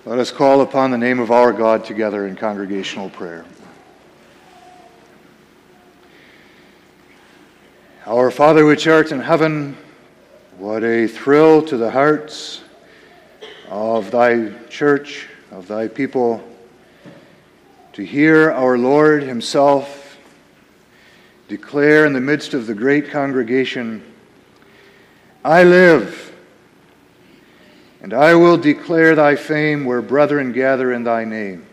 Let us call upon the name of our God together in congregational prayer. Our Father which art in heaven, what a thrill to the hearts of thy church, of thy people, to hear our Lord himself declare in the midst of the great congregation, I live, and I will declare thy fame where brethren gather in thy name.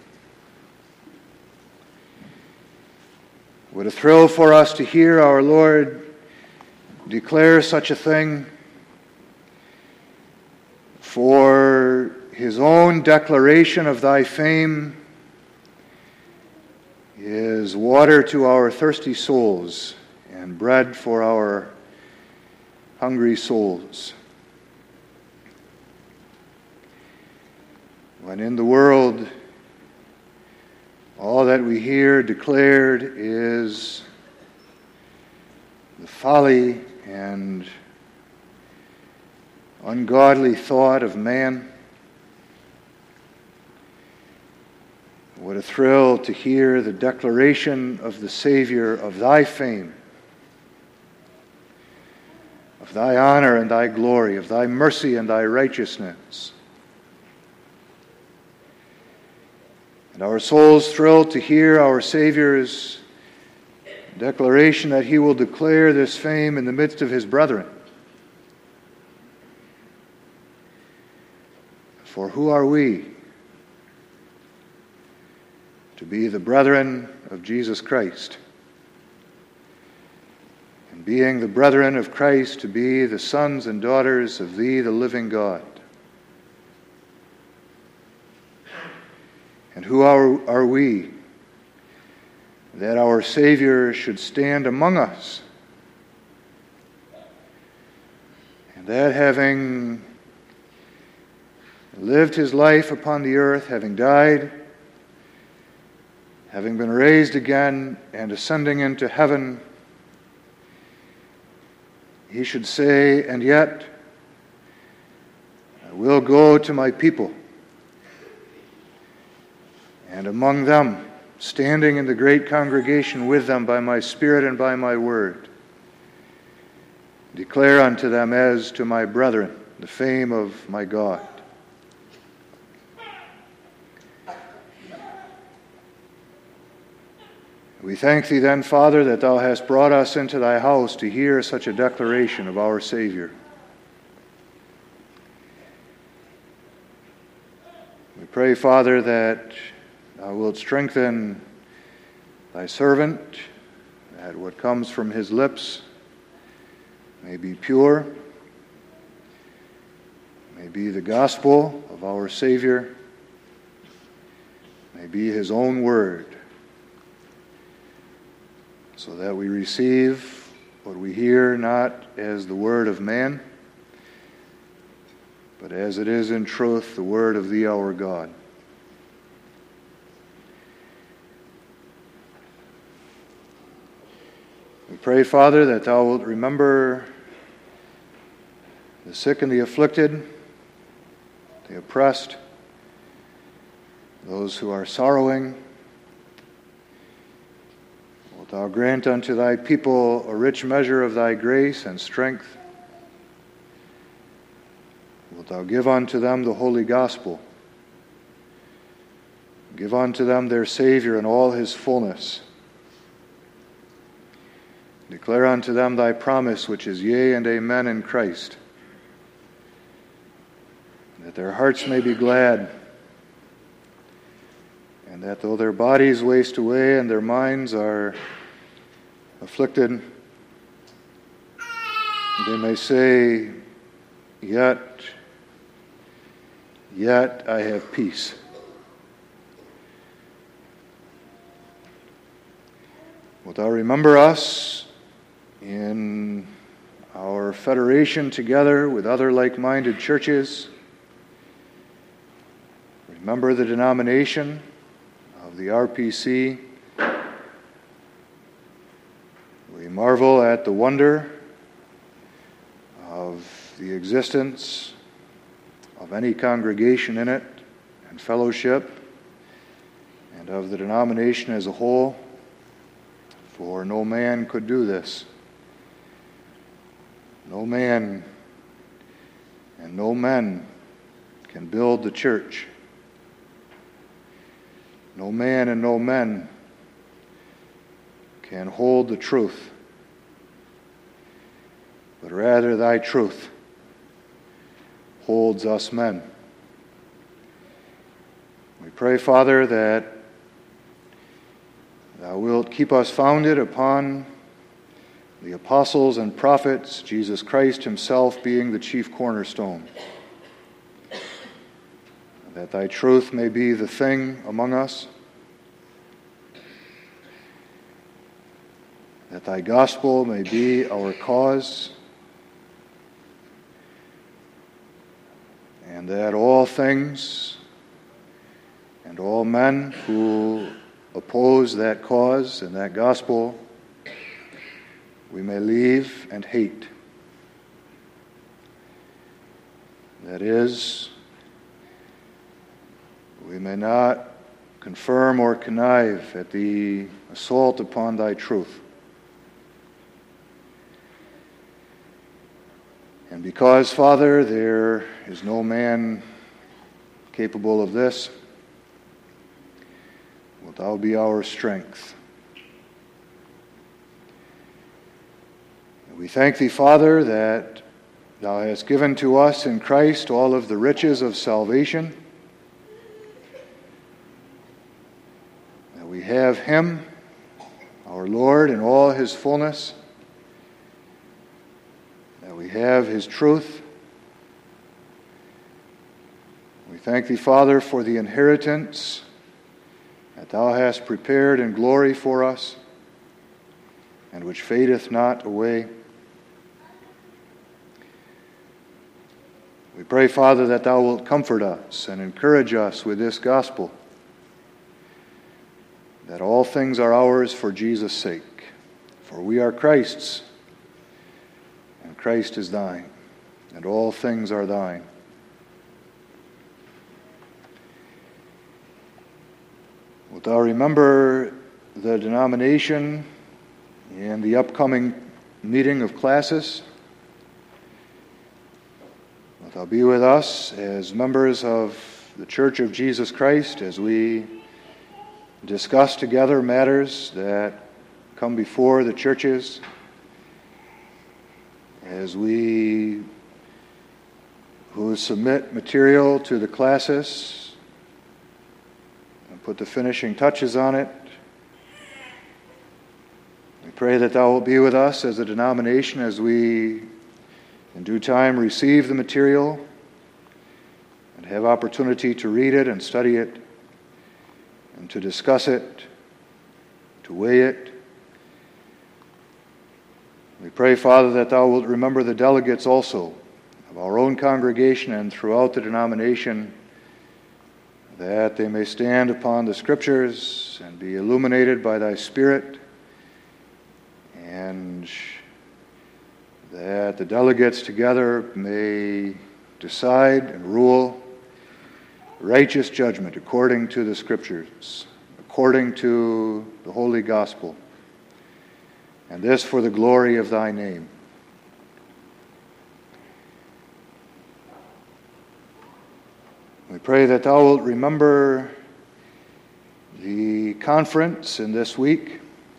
What a thrill for us to hear our Lord declare such a thing. For his own declaration of thy fame is water to our thirsty souls and bread for our hungry souls. When in the world all that we hear declared is the folly and ungodly thought of man, what a thrill to hear the declaration of the Savior of thy fame, of thy honor and thy glory, of thy mercy and thy righteousness. And our souls thrill to hear our Savior's declaration that he will declare this fame in the midst of his brethren. For who are we to be the brethren of Jesus Christ? And being the brethren of Christ, to be the sons and daughters of thee, the living God. And who are we that our Savior should stand among us, and that having lived his life upon the earth, having died, having been raised again and ascending into heaven, he should say, and yet I will go to my people, and among them, standing in the great congregation with them by my Spirit and by my word, declare unto them as to my brethren the fame of my God. We thank thee then, Father, that thou hast brought us into thy house to hear such a declaration of our Savior. We pray, Father, that thou wilt strengthen thy servant, that what comes from his lips may be pure, may be the gospel of our Savior, may be his own word, so that we receive what we hear not as the word of man, but as it is in truth the word of thee, our God. We pray, Father, that thou wilt remember the sick and the afflicted, the oppressed, those who are sorrowing. Wilt thou grant unto thy people a rich measure of thy grace and strength? Wilt thou give unto them the holy gospel? Give unto them their Savior in all his fullness. Declare unto them thy promise, which is yea and amen in Christ, that their hearts may be glad, and that though their bodies waste away and their minds are afflicted, they may say, Yet I have peace. Wilt thou remember us in our federation together with other like-minded churches? Remember the denomination of the RPC. We marvel at the wonder of the existence of any congregation in it, and fellowship and of the denomination as a whole, for no man could do this. No man and no men can build the church. No man and no men can hold the truth, but rather thy truth holds us men. We pray, Father, that thou wilt keep us founded upon the apostles and prophets, Jesus Christ himself being the chief cornerstone, that thy truth may be the thing among us, that thy gospel may be our cause, and that all things and all men who oppose that cause and that gospel we may leave and hate. That is, we may not confirm or connive at the assault upon thy truth. And because, Father, there is no man capable of this, wilt thou be our strength. And we thank thee, Father, that thou hast given to us in Christ all of the riches of salvation, that we have him, our Lord, in all his fullness, that we have his truth. We thank thee, Father, for the inheritance that thou hast prepared in glory for us, and which fadeth not away. We pray, Father, that thou wilt comfort us and encourage us with this gospel, that all things are ours for Jesus' sake, for we are Christ's, and Christ is thine, and all things are thine. Wilt thou remember the denomination in the upcoming meeting of classes? Wilt thou be with us as members of the Church of Jesus Christ as we discuss together matters that come before the churches, as we who submit material to the classes and put the finishing touches on it. We pray that thou wilt be with us as a denomination as we in due time receive the material and have opportunity to read it and study it and to discuss it, to weigh it. We pray, Father, that thou wilt remember the delegates also of our own congregation and throughout the denomination, that they may stand upon the Scriptures and be illuminated by thy Spirit, and that the delegates together may decide and rule righteous judgment according to the Scriptures, according to the Holy Gospel, and this for the glory of thy name. We pray that thou wilt remember the conference in this week,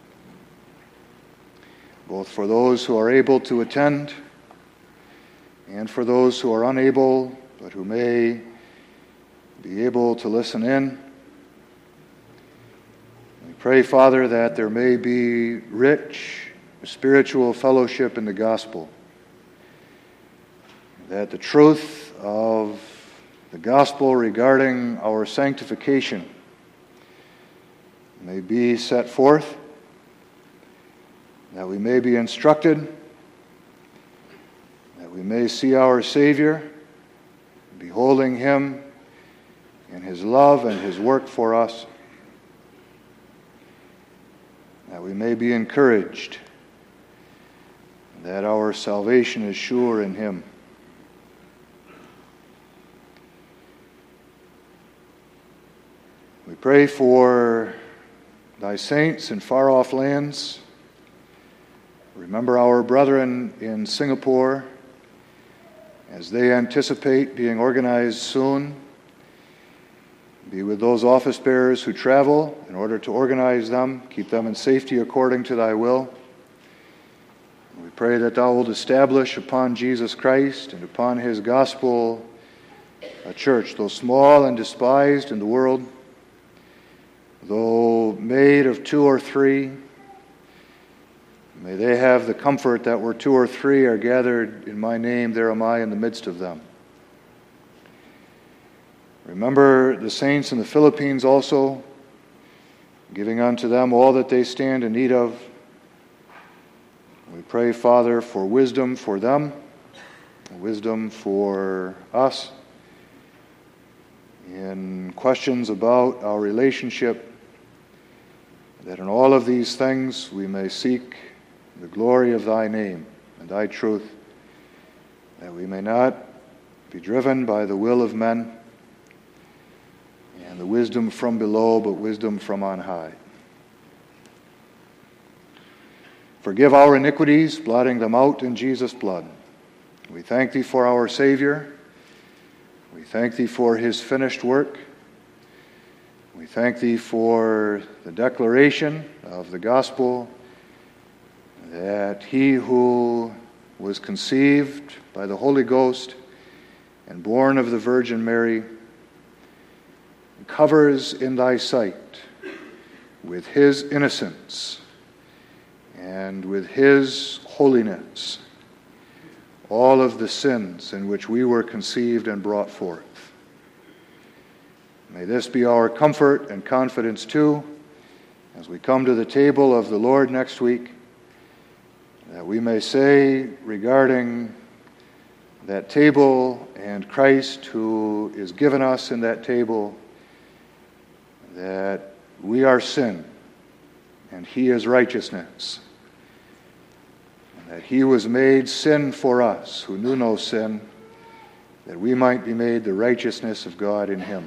both for those who are able to attend and for those who are unable but who may be able to listen in. We pray, Father, that there may be rich spiritual fellowship in the gospel, that the truth of the gospel regarding our sanctification may be set forth, that we may be instructed, that we may see our Savior, beholding him in his love and his work for us, that we may be encouraged, that our salvation is sure in him. We pray for thy saints in far-off lands. Remember our brethren in Singapore as they anticipate being organized soon. Be with those office bearers who travel in order to organize them. Keep them in safety according to thy will. We pray that thou wilt establish upon Jesus Christ and upon his gospel a church, though small and despised in the world, though made of two or three, may they have the comfort that where two or three are gathered in my name, there am I in the midst of them. Remember the saints in the Philippines also, giving unto them all that they stand in need of. We pray, Father, for wisdom for them, wisdom for us in questions about our relationship, that in all of these things we may seek the glory of thy name and thy truth, that we may not be driven by the will of men and the wisdom from below, but wisdom from on high. Forgive our iniquities, blotting them out in Jesus' blood. We thank thee for our Savior. We thank thee for his finished work. We thank thee for the declaration of the gospel that he who was conceived by the Holy Ghost and born of the Virgin Mary covers in thy sight with his innocence and with his holiness all of the sins in which we were conceived and brought forth. May this be our comfort and confidence too, as we come to the table of the Lord next week, that we may say regarding that table and Christ who is given us in that table, that we are sin and he is righteousness, and that he was made sin for us who knew no sin, that we might be made the righteousness of God in him.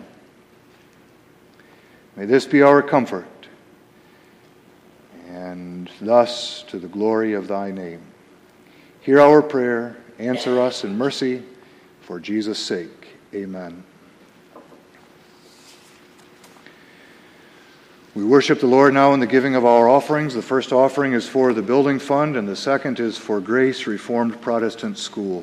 May this be our comfort, and thus to the glory of thy name. Hear our prayer, answer us in mercy, for Jesus' sake. Amen. We worship the Lord now in the giving of our offerings. The first offering is for the building fund, and the second is for Grace Reformed Protestant School.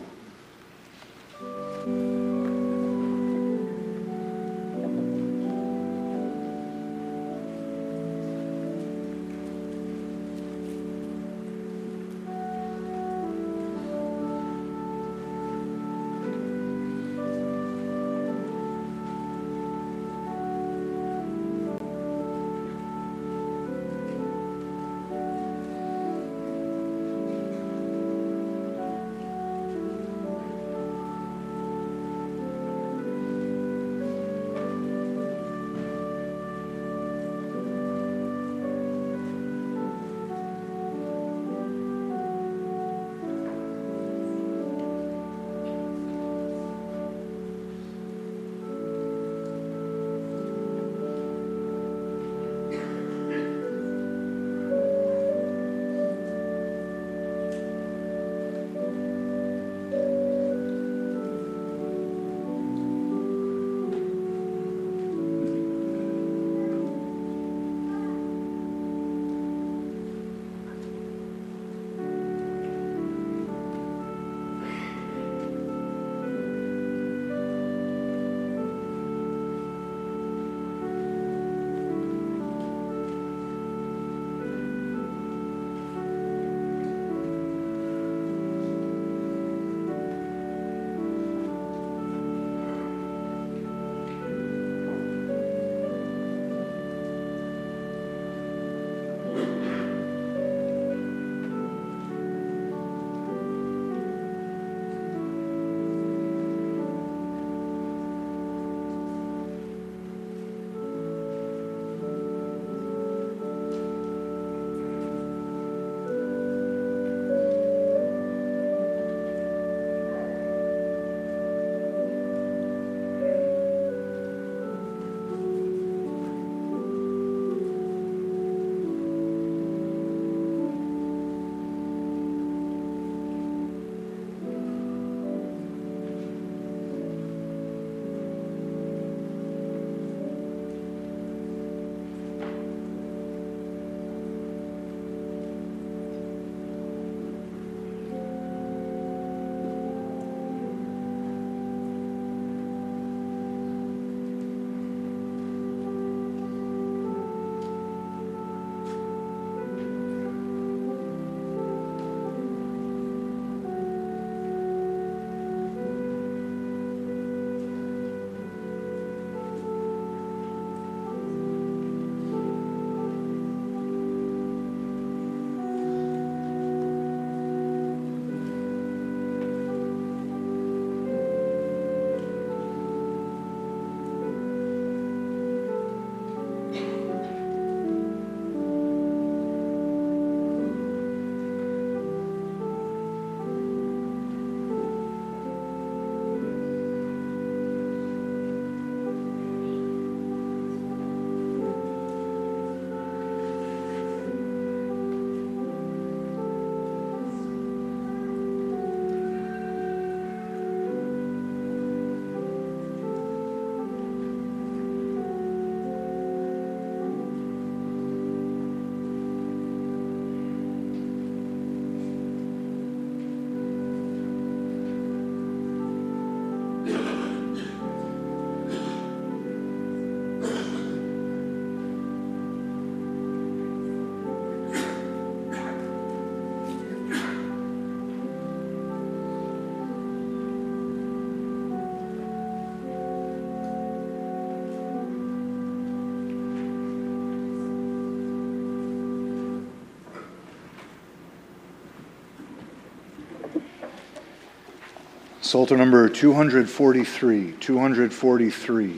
Psalter number 243, 243.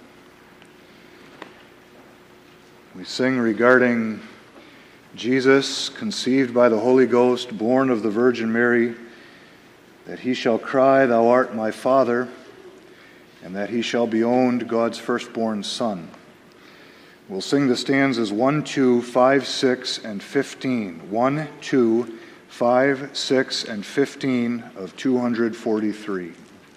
We sing regarding Jesus, conceived by the Holy Ghost, born of the Virgin Mary, that he shall cry, "Thou art my Father," and that he shall be owned God's firstborn Son. We'll sing the stanzas 1, 2, 5, 6, and 15. 1, 2, 5, 6, and 15 of 243.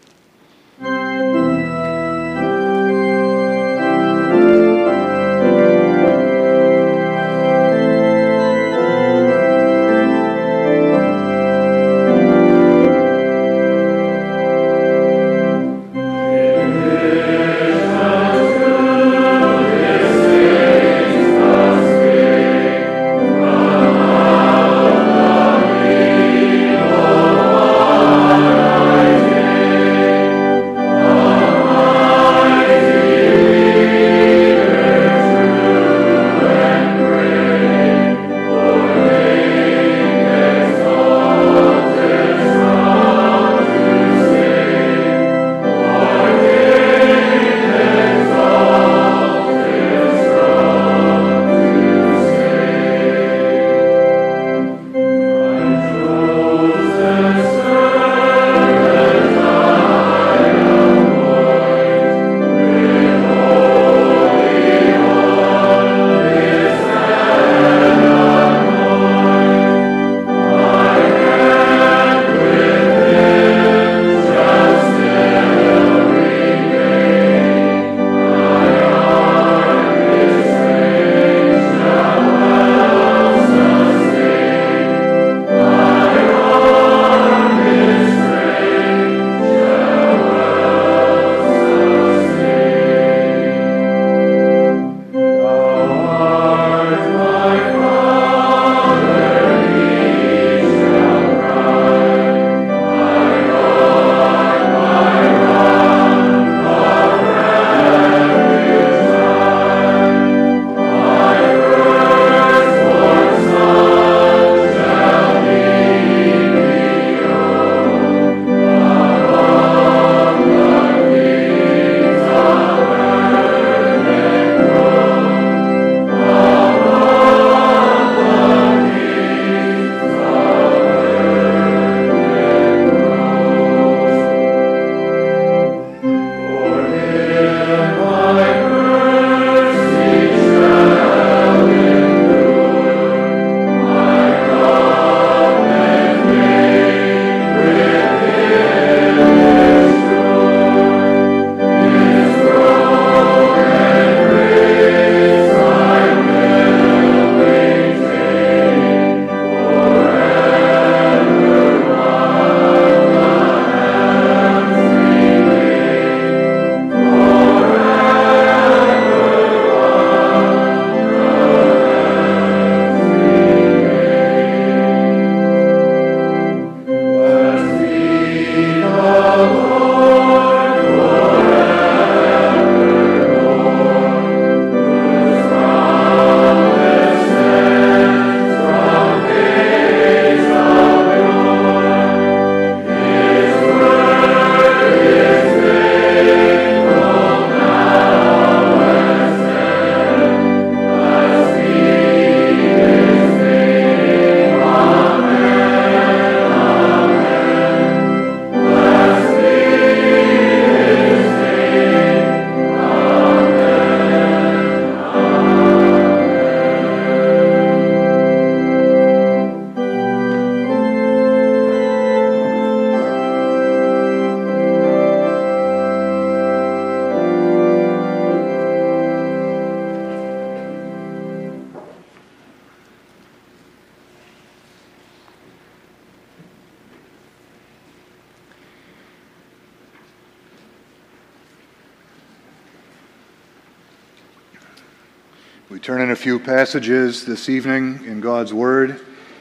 We turn in a few passages this evening in God's Word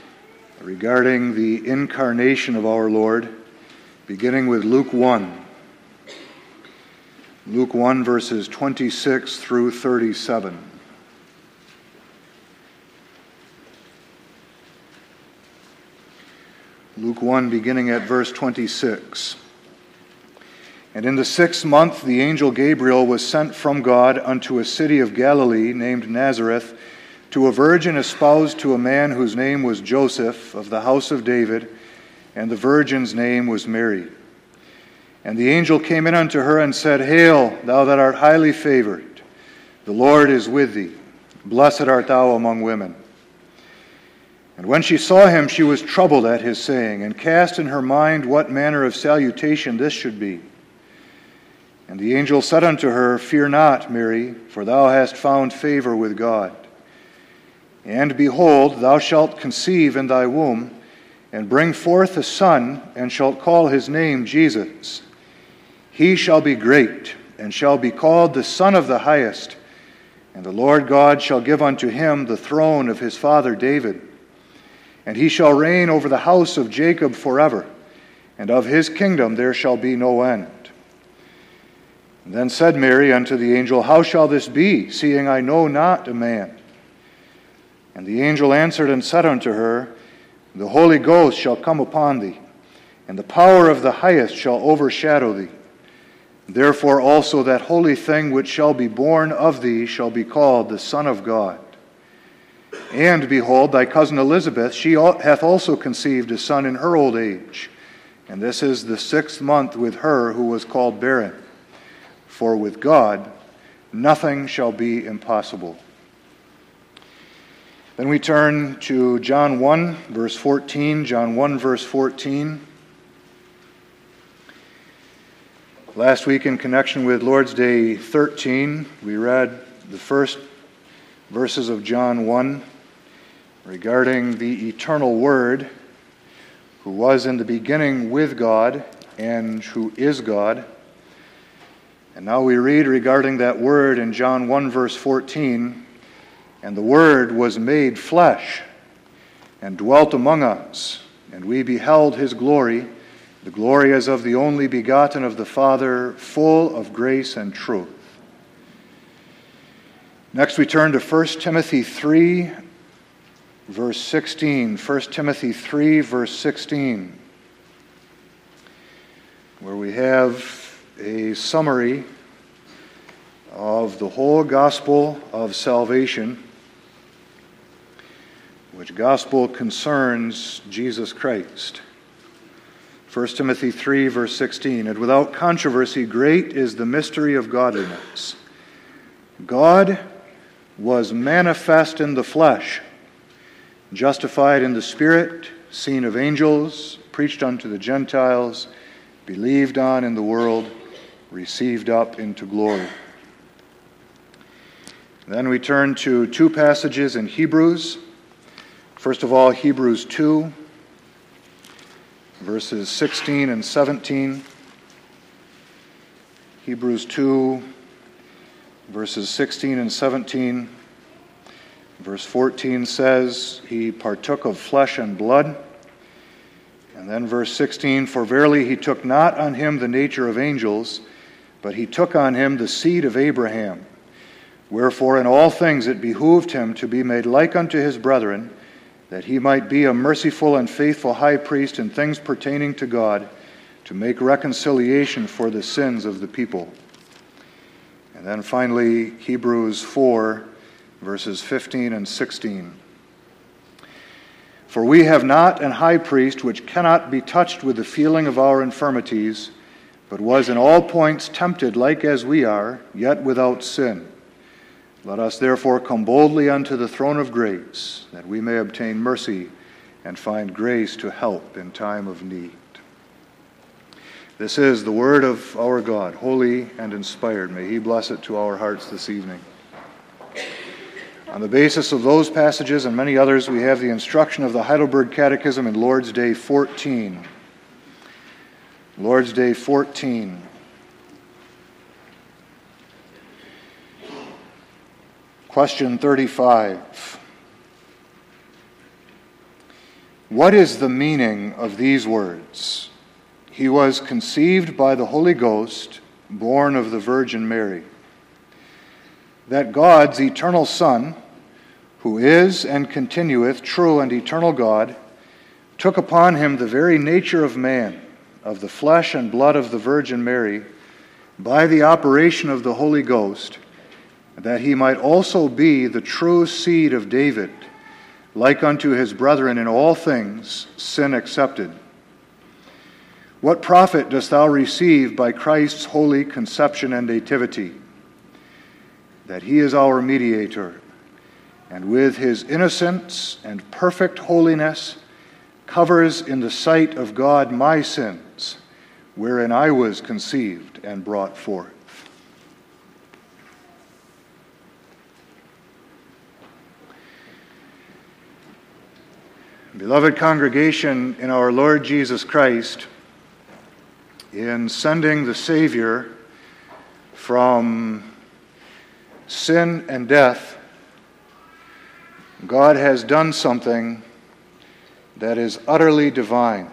regarding the incarnation of our Lord, beginning with Luke 1. Luke 1, verses 26 through 37. Luke 1, beginning at verse 26. And in the 6th month the angel Gabriel was sent from God unto a city of Galilee named Nazareth, to a virgin espoused to a man whose name was Joseph, of the house of David, and the virgin's name was Mary. And the angel came in unto her and said, Hail, thou that art highly favored, the Lord is with thee. Blessed art thou among women. And when she saw him, she was troubled at his saying, and cast in her mind what manner of salutation this should be. And the angel said unto her, Fear not, Mary, for thou hast found favor with God. And behold, thou shalt conceive in thy womb, and bring forth a son, and shalt call his name Jesus. He shall be great, and shall be called the Son of the Highest. And the Lord God shall give unto him the throne of his father David. And he shall reign over the house of Jacob forever, and of his kingdom there shall be no end. And then said Mary unto the angel, How shall this be, seeing I know not a man? And the angel answered and said unto her, The Holy Ghost shall come upon thee, and the power of the Highest shall overshadow thee. Therefore also that holy thing which shall be born of thee shall be called the Son of God. And behold, thy cousin Elizabeth, she hath also conceived a son in her old age. And this is the 6th month with her who was called barren. For with God nothing shall be impossible. Then we turn to John 1, verse 14. John 1, verse 14. Last week, in connection with Lord's Day 13, we read the first verses of John 1 regarding the eternal Word, who was in the beginning with God and who is God. And now we read regarding that Word in John 1, verse 14, And the Word was made flesh and dwelt among us, and we beheld his glory, the glory as of the only begotten of the Father, full of grace and truth. Next we turn to 1 Timothy 3, verse 16. 1 Timothy 3, verse 16, where we have a summary of the whole gospel of salvation, which gospel concerns Jesus Christ. 1 Timothy 3, verse 16, And without controversy, great is the mystery of godliness. God was manifest in the flesh, justified in the Spirit, seen of angels, preached unto the Gentiles, believed on in the world, received up into glory. Then we turn to two passages in Hebrews. First of all, Hebrews 2, verses 16 and 17. Hebrews 2, verses 16 and 17. Verse 14 says, He partook of flesh and blood. And then verse 16, For verily he took not on him the nature of angels, but he took on him the seed of Abraham. Wherefore in all things it behooved him to be made like unto his brethren, that he might be a merciful and faithful high priest in things pertaining to God, to make reconciliation for the sins of the people. And then finally, Hebrews 4, verses 15 and 16. For we have not an high priest which cannot be touched with the feeling of our infirmities, but was in all points tempted like as we are, yet without sin. Let us therefore come boldly unto the throne of grace, that we may obtain mercy and find grace to help in time of need. This is the word of our God, holy and inspired. May he bless it to our hearts this evening. On the basis of those passages and many others, we have the instruction of the Heidelberg Catechism in Lord's Day 14. Lord's Day 14. Question 35. What is the meaning of these words? He was conceived by the Holy Ghost, born of the Virgin Mary. That God's eternal Son, who is and continueth true and eternal God, took upon him the very nature of man, of the flesh and blood of the Virgin Mary, by the operation of the Holy Ghost, that he might also be the true seed of David, like unto his brethren in all things, sin excepted. What profit dost thou receive by Christ's holy conception and nativity? That he is our mediator, and with his innocence and perfect holiness covers in the sight of God my sins, wherein I was conceived and brought forth. Beloved congregation in our Lord Jesus Christ, in sending the Savior from sin and death, God has done something that is utterly divine.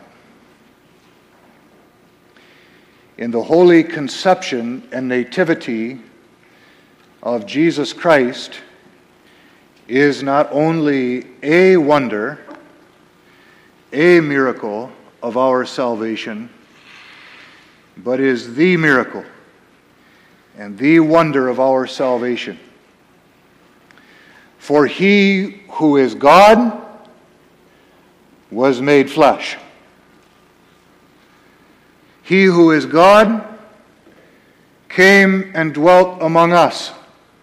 In the holy conception and nativity of Jesus Christ is not only a wonder, a miracle of our salvation, but is the miracle and the wonder of our salvation. For he who is God was made flesh. He who is God came and dwelt among us.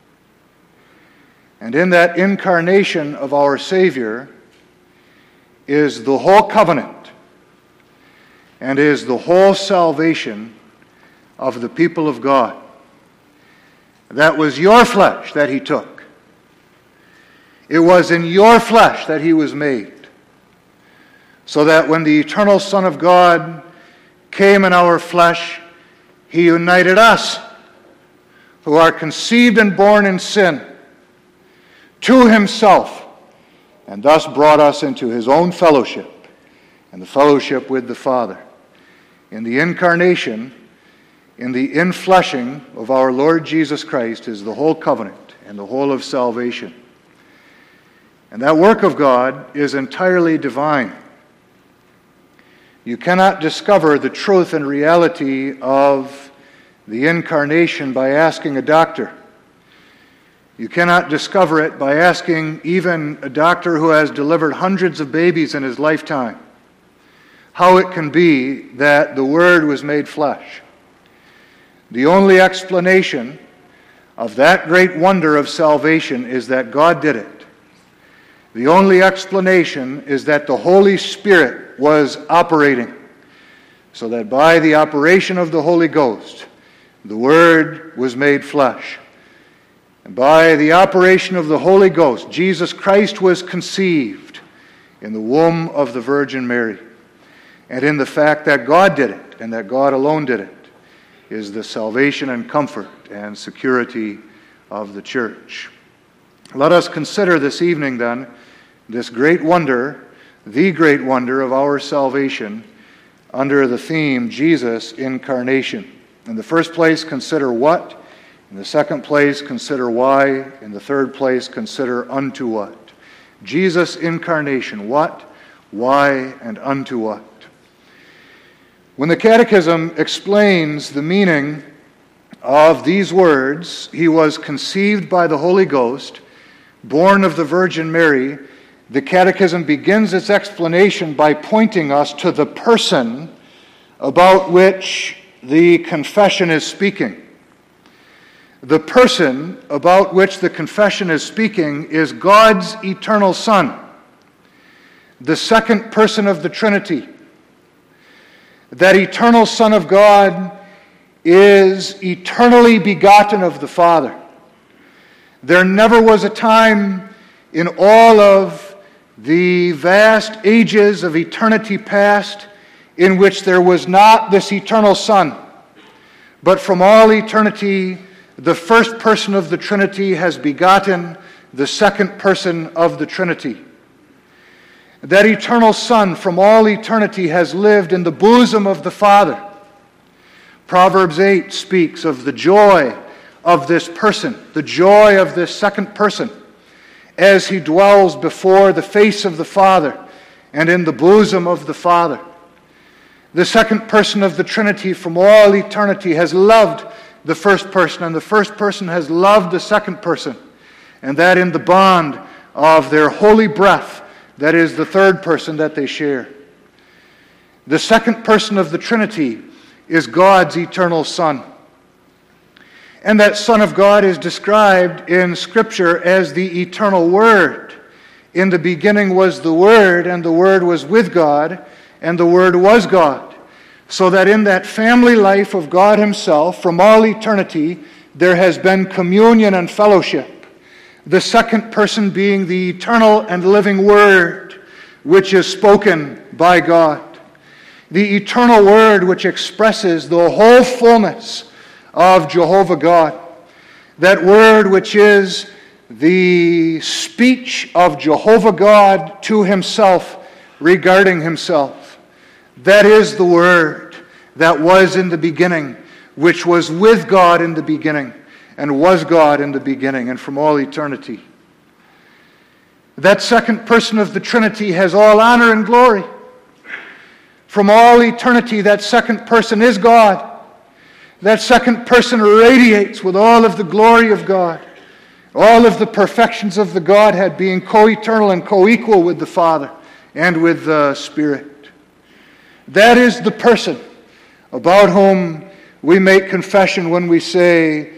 And in that incarnation of our Savior is the whole covenant and is the whole salvation of the people of God. That was your flesh that he took. It was in your flesh that he was made, so that when the eternal Son of God came in our flesh, he united us, who are conceived and born in sin, to himself, and thus brought us into his own fellowship, and the fellowship with the Father. In the incarnation, in the infleshing of our Lord Jesus Christ is the whole covenant and the whole of salvation. And that work of God is entirely divine. You cannot discover the truth and reality of the incarnation by asking a doctor. You cannot discover it by asking even a doctor who has delivered hundreds of babies in his lifetime how it can be that the Word was made flesh. The only explanation of that great wonder of salvation is that God did it. The only explanation is that the Holy Spirit was operating, so that by the operation of the Holy Ghost, the Word was made flesh. And by the operation of the Holy Ghost, Jesus Christ was conceived in the womb of the Virgin Mary. And in the fact that God did it, and that God alone did it, is the salvation and comfort and security of the church. Let us consider this evening, then, this great wonder, the great wonder of our salvation, under the theme, Jesus' incarnation. In the first place, consider what. In the second place, consider why. In the third place, consider unto what. Jesus' incarnation, what, why, and unto what. When the Catechism explains the meaning of these words, he was conceived by the Holy Ghost, born of the Virgin Mary, the Catechism begins its explanation by pointing us to the person about which the confession is speaking. The person about which the confession is speaking is God's eternal Son, the second person of the Trinity. That eternal Son of God is eternally begotten of the Father. There never was a time in all of the vast ages of eternity past in which there was not this eternal Son. But from all eternity, the first person of the Trinity has begotten the second person of the Trinity. That eternal Son from all eternity has lived in the bosom of the Father. Proverbs 8 speaks of the joy of this person, the joy of this second person, as he dwells before the face of the Father and in the bosom of the Father. The second person of the Trinity from all eternity has loved the first person, and the first person has loved the second person, and that in the bond of their holy breath, that is the third person that they share. The second person of the Trinity is God's eternal Son. And that Son of God is described in Scripture as the eternal Word. In the beginning was the Word, and the Word was with God, and the Word was God. So that in that family life of God Himself, from all eternity, there has been communion and fellowship. The second person being the eternal and living Word, which is spoken by God. The eternal Word which expresses the whole fullness of Jehovah God. That Word which is the speech of Jehovah God to Himself regarding Himself. That is the Word that was in the beginning, which was with God in the beginning, and was God in the beginning, and from all eternity. That second person of the Trinity has all honor and glory. From all eternity, that second person is God. That second person radiates with all of the glory of God, all of the perfections of the Godhead, being co-eternal and co-equal with the Father and with the Spirit. That is the person about whom we make confession when we say,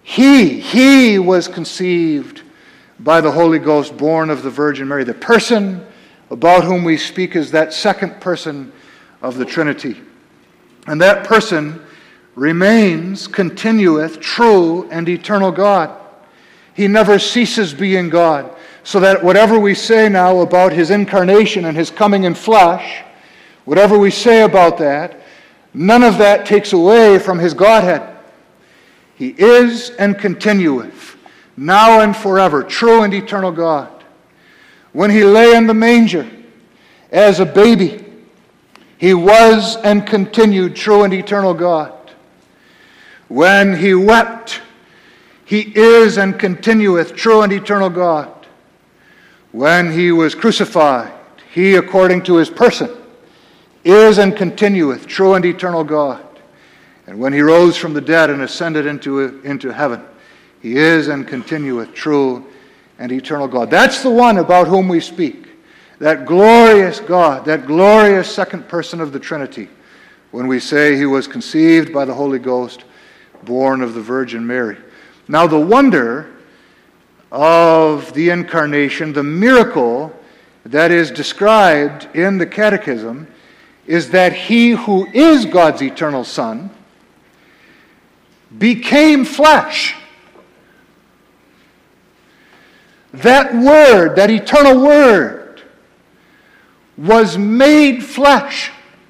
He was conceived by the Holy Ghost, born of the Virgin Mary. The person about whom we speak is that second person of the Trinity. And that person remains, continueth, true and eternal God. He never ceases being God. So that whatever we say now about His incarnation and His coming in flesh, whatever we say about that, none of that takes away from His Godhead. He is and continueth, now and forever, true and eternal God. When He lay in the manger as a baby, He was and continued true and eternal God. When He wept, He is and continueth true and eternal God. When He was crucified, He, according to His person, is and continueth true and eternal God. And when He rose from the dead and ascended into heaven, He is and continueth true and eternal God. That's the one about whom we speak. That glorious God, that glorious second person of the Trinity, when we say He was conceived by the Holy Ghost, born of the Virgin Mary. Now the wonder of the incarnation, the miracle that is described in the Catechism, is that He who is God's eternal Son became flesh. That Word, that eternal Word, was made flesh,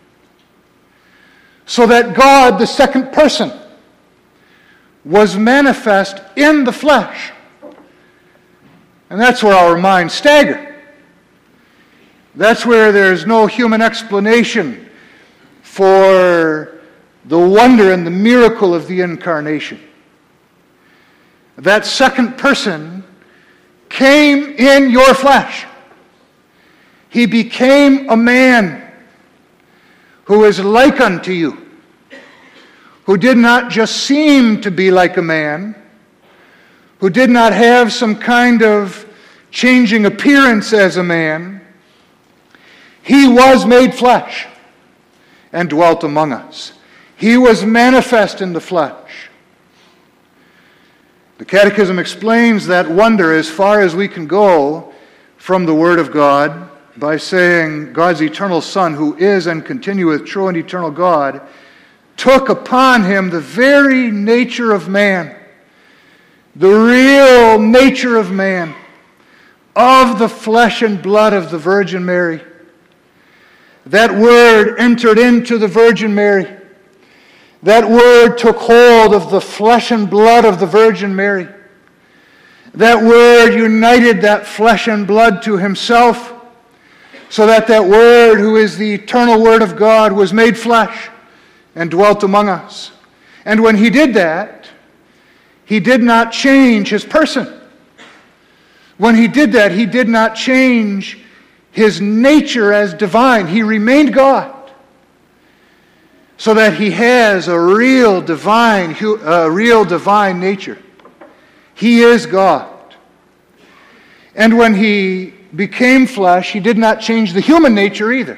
so that God, the second person, was manifest in the flesh. And that's where our minds stagger. That's where there's no human explanation for the wonder and the miracle of the incarnation. That second person came in your flesh. He became a man who is like unto you, who did not just seem to be like a man, who did not have some kind of changing appearance as a man. He was made flesh and dwelt among us. He was manifest in the flesh. The Catechism explains that wonder as far as we can go from the Word of God by saying God's eternal Son, who is and continueth true and eternal God, took upon Him the very nature of man, the real nature of man, of the flesh and blood of the Virgin Mary. That Word entered into the Virgin Mary. That Word took hold of the flesh and blood of the Virgin Mary. That Word united that flesh and blood to Himself, so that that Word, who is the eternal Word of God, was made flesh and dwelt among us. And when He did that, He did not change His person. When He did that, He did not change His nature as divine. He remained God. so that he has a real divine nature. He is God. And when he became flesh, he did not change the human nature either.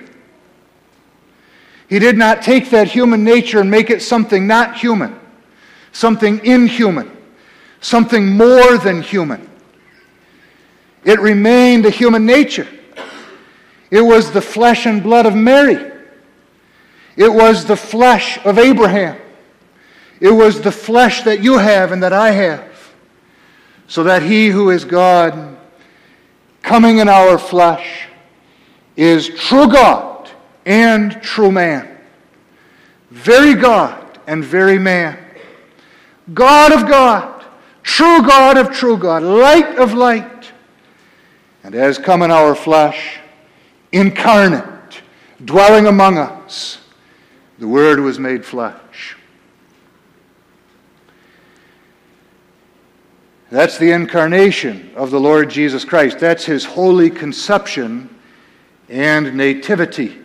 He did not take that human nature and make it something not human, something inhuman, something more than human. It remained a human nature. It was the flesh and blood of Mary. It was the flesh of Abraham. It was the flesh that you have and that I have. So that he who is God, coming in our flesh, is true God and true man. Very God and very man. God of God, true God of true God, light of light. And as come in our flesh, incarnate, dwelling among us, the Word was made flesh. That's the incarnation of the Lord Jesus Christ. That's his holy conception and nativity.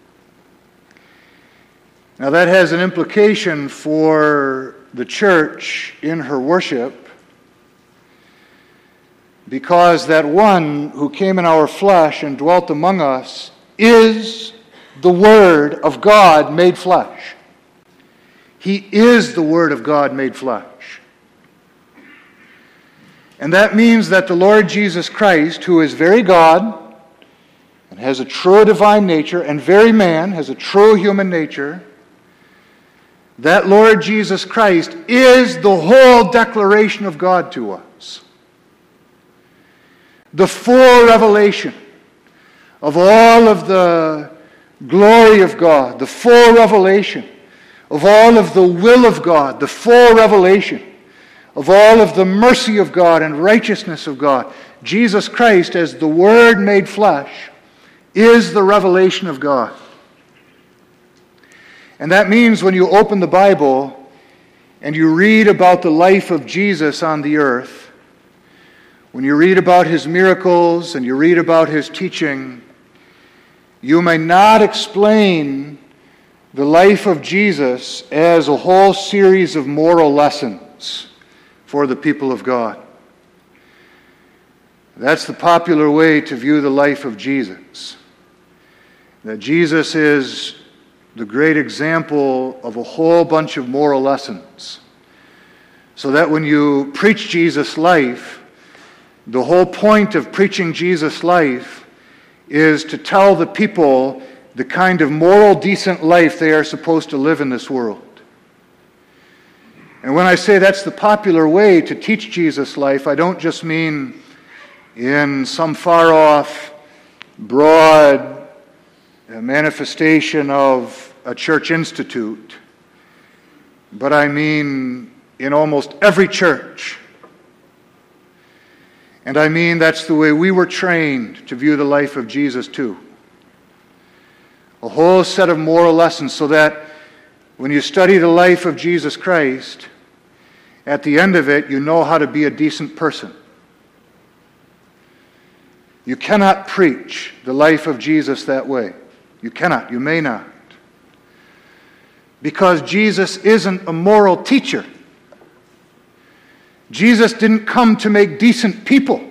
Now that has an implication for the church in her worship, because that one who came in our flesh and dwelt among us is the Word of God made flesh. He is the Word of God made flesh. And that means that the Lord Jesus Christ, who is very God and has a true divine nature, and very man, has a true human nature, that Lord Jesus Christ is the whole declaration of God to us. The full revelation of all of the glory of God, the full revelation of all of the will of God, the full revelation of all of the mercy of God and righteousness of God. Jesus Christ, as the Word made flesh, is the revelation of God. And that means when you open the Bible and you read about the life of Jesus on the earth, when you read about his miracles and you read about his teaching, you may not explain the life of Jesus as a whole series of moral lessons for the people of God. That's the popular way to view the life of Jesus. That Jesus is the great example of a whole bunch of moral lessons. So that when you preach Jesus' life, the whole point of preaching Jesus' life is to tell the people the kind of moral, decent life they are supposed to live in this world. And when I say that's the popular way to teach Jesus' life, I don't just mean in some far-off, broad manifestation of a church institute, but I mean in almost every church. And I mean that's the way we were trained to view the life of Jesus too. A whole set of moral lessons so that when you study the life of Jesus Christ, at the end of it, you know how to be a decent person. You cannot preach the life of Jesus that way. You cannot. You may not. Because Jesus isn't a moral teacher. Jesus didn't come to make decent people.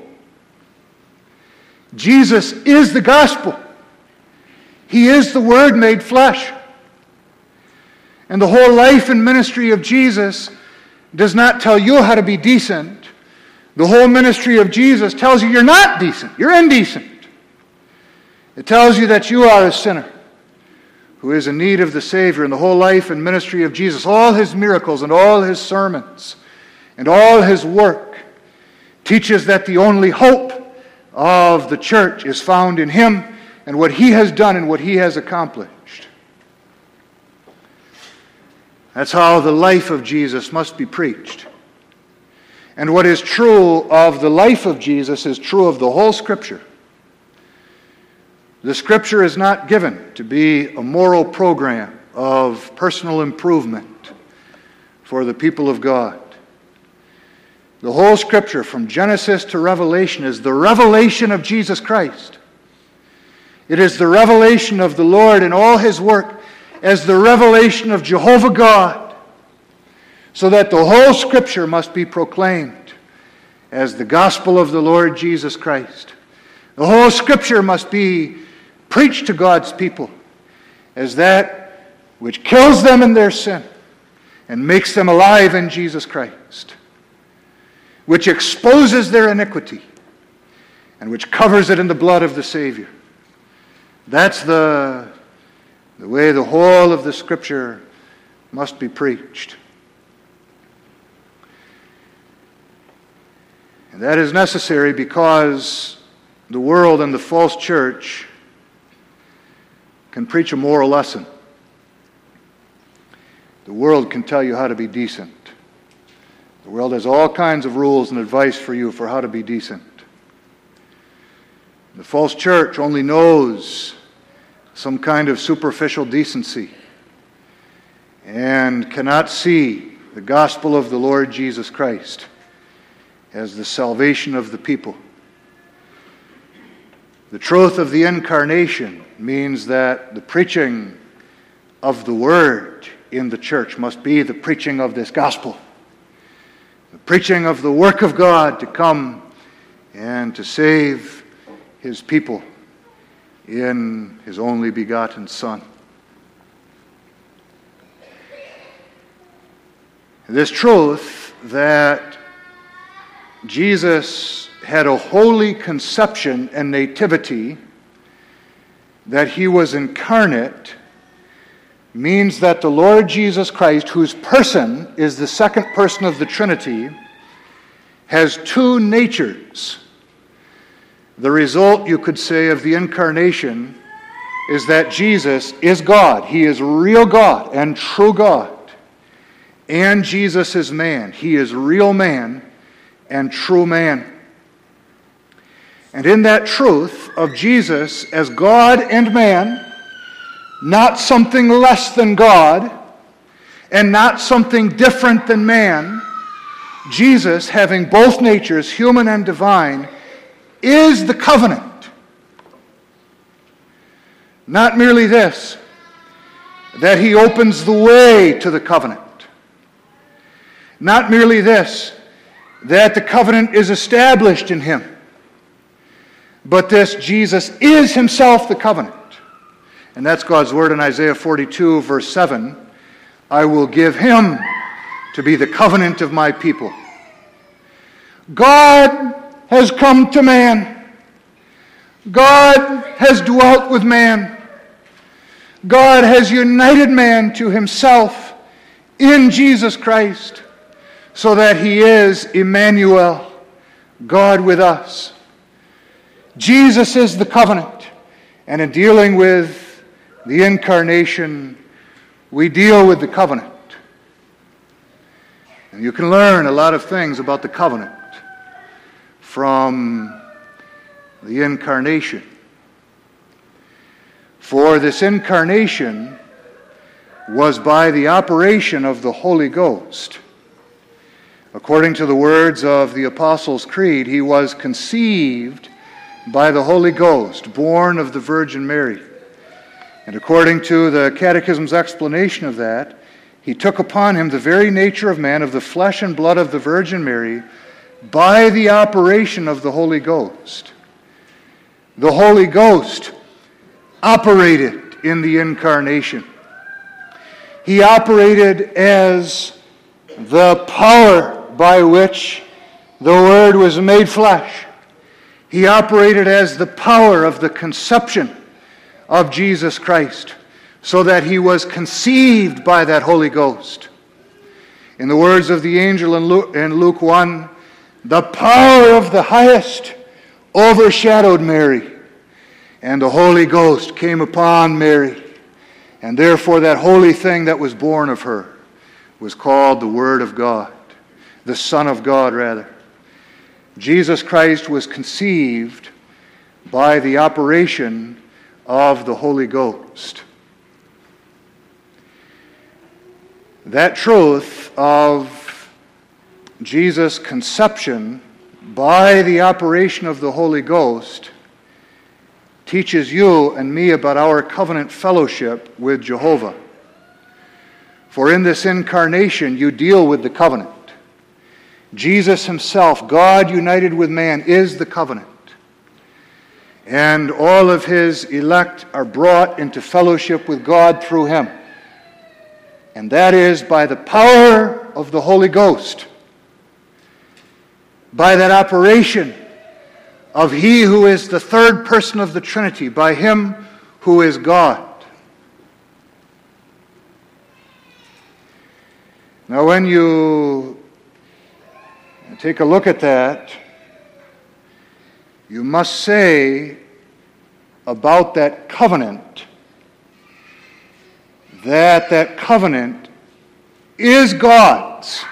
Jesus is the gospel. He is the Word made flesh. And the whole life and ministry of Jesus does not tell you how to be decent. The whole ministry of Jesus tells you you're not decent. You're indecent. It tells you that you are a sinner who is in need of the Savior. And the whole life and ministry of Jesus, all his miracles and all his sermons and all his work, teaches that the only hope of the church is found in him and what he has done and what he has accomplished. That's how the life of Jesus must be preached. And what is true of the life of Jesus is true of the whole Scripture. The Scripture is not given to be a moral program of personal improvement for the people of God. The whole Scripture, from Genesis to Revelation, is the revelation of Jesus Christ. It is the revelation of the Lord in all his work as the revelation of Jehovah God, so that the whole Scripture must be proclaimed as the gospel of the Lord Jesus Christ. The whole Scripture must be preached to God's people as that which kills them in their sin and makes them alive in Jesus Christ, which exposes their iniquity and which covers it in the blood of the Savior. That's the way the whole of the Scripture must be preached. And that is necessary because the world and the false church can preach a moral lesson. The world can tell you how to be decent. The world has all kinds of rules and advice for you for how to be decent. The false church only knows some kind of superficial decency and cannot see the gospel of the Lord Jesus Christ as the salvation of the people. The truth of the incarnation means that the preaching of the word in the church must be the preaching of this gospel, the preaching of the work of God to come and to save His people in His only begotten Son. This truth that Jesus had a holy conception and nativity, that He was incarnate, means that the Lord Jesus Christ, whose person is the second person of the Trinity, has two natures. The result, you could say, of the incarnation is that Jesus is God. He is real God and true God. And Jesus is man. He is real man and true man. And in that truth of Jesus as God and man, not something less than God and not something different than man, Jesus, having both natures, human and divine, is the covenant. Not merely this, that He opens the way to the covenant. Not merely this, that the covenant is established in Him. But this, Jesus is Himself the covenant. And that's God's word in Isaiah 42, verse 7. I will give Him to be the covenant of my people. God has come to man. God has dwelt with man. God has united man to Himself in Jesus Christ, so that He is Emmanuel, God with us. Jesus is the covenant, and in dealing with the incarnation, we deal with the covenant. And you can learn a lot of things about the covenant from the incarnation. For this incarnation was by the operation of the Holy Ghost. According to the words of the Apostles' Creed, He was conceived by the Holy Ghost, born of the Virgin Mary. And according to the Catechism's explanation of that, He took upon Him the very nature of man, of the flesh and blood of the Virgin Mary, by the operation of the Holy Ghost. The Holy Ghost operated in the incarnation. He operated as the power by which the Word was made flesh. He operated as the power of the conception of Jesus Christ, so that He was conceived by that Holy Ghost. In the words of the angel in Luke 1, the power of the highest overshadowed Mary, and the Holy Ghost came upon Mary, and therefore that holy thing that was born of her was called the Word of God, the Son of God, rather. Jesus Christ was conceived by the operation of the Holy Ghost. That truth of Jesus' conception by the operation of the Holy Ghost teaches you and me about our covenant fellowship with Jehovah. For in this incarnation you deal with the covenant. Jesus himself, God united with man, is the covenant. And all of his elect are brought into fellowship with God through him. And that is by the power of the Holy Ghost. By that operation of he who is the third person of the Trinity, by him who is God. Now when you take a look at that, you must say about that covenant that covenant is God's.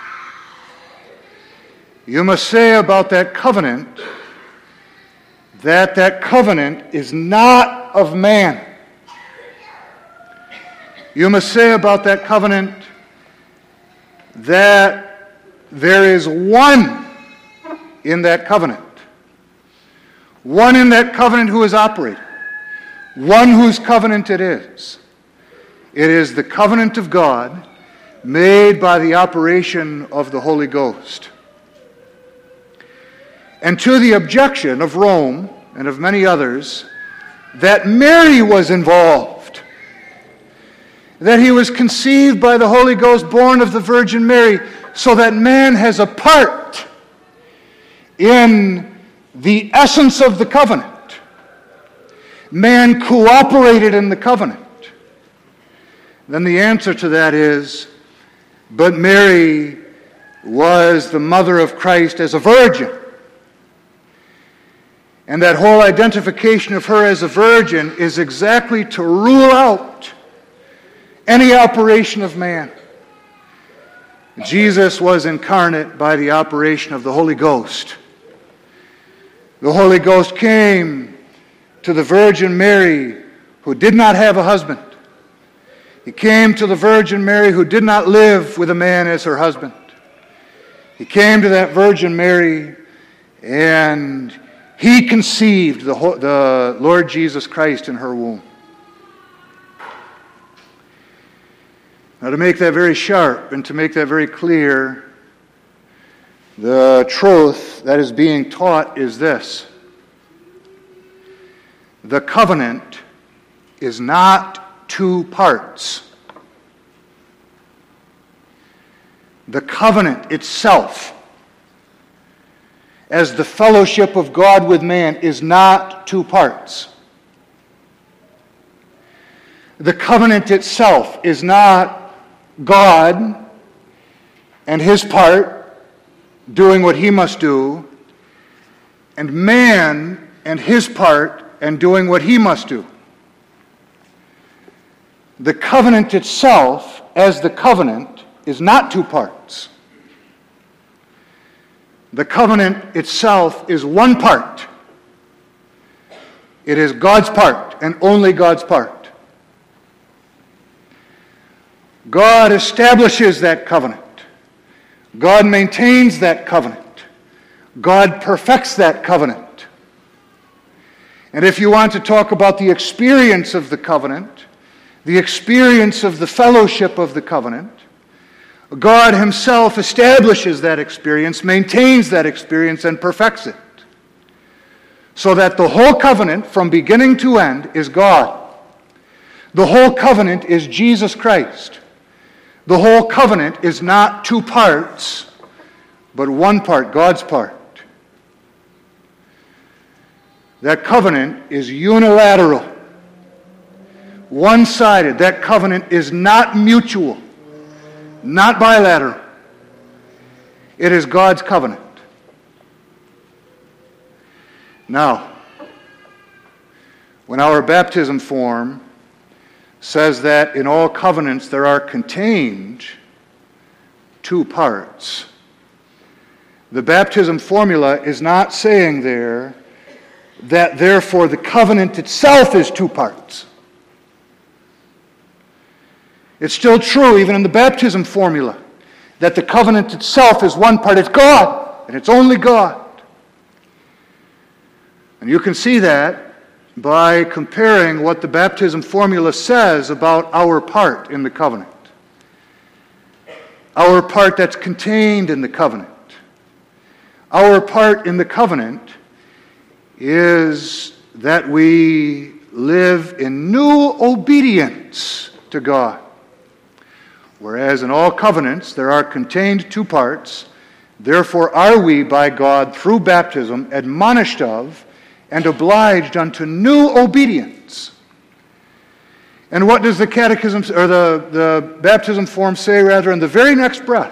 You must say about that covenant that covenant is not of man. You must say about that covenant that there is one in that covenant. One in that covenant who is operating. One whose covenant it is. It is the covenant of God made by the operation of the Holy Ghost. And to the objection of Rome and of many others that Mary was involved, that he was conceived by the Holy Ghost, born of the Virgin Mary, so that man has a part in the essence of the covenant. Man cooperated in the covenant. Then the answer to that is, but Mary was the mother of Christ as a virgin. And that whole identification of her as a virgin is exactly to rule out any operation of man. Jesus was incarnate by the operation of the Holy Ghost. The Holy Ghost came to the Virgin Mary who did not have a husband. He came to the Virgin Mary who did not live with a man as her husband. He came to that Virgin Mary and he conceived the Lord Jesus Christ in her womb. Now, to make that very sharp and to make that very clear, the truth that is being taught is this. The covenant is not two parts. The covenant itself, as the fellowship of God with man, is not two parts. The covenant itself is not God and his part doing what he must do, and man and his part and doing what he must do. The covenant itself, as the covenant, is not two parts. The covenant itself is one part. It is God's part and only God's part. God establishes that covenant. God maintains that covenant. God perfects that covenant. And if you want to talk about the experience of the covenant, the experience of the fellowship of the covenant, God himself establishes that experience, maintains that experience, and perfects it. So that the whole covenant, from beginning to end, is God. The whole covenant is Jesus Christ. The whole covenant is not two parts, but one part, God's part. That covenant is unilateral, one-sided. That covenant is not mutual, not bilateral. It is God's covenant. Now, when our baptism form says that in all covenants there are contained two parts, the baptism formula is not saying there that therefore the covenant itself is two parts. It's still true, even in the baptism formula, that the covenant itself is one part. It's God, and it's only God. And you can see that by comparing what the baptism formula says about our part in the covenant. our part that's contained in the covenant. Our part in the covenant is that we live in new obedience to God. Whereas in all covenants there are contained two parts, therefore are we by God through baptism admonished of and obliged unto new obedience. And what does the catechism, or the baptism form say rather in the very next breath?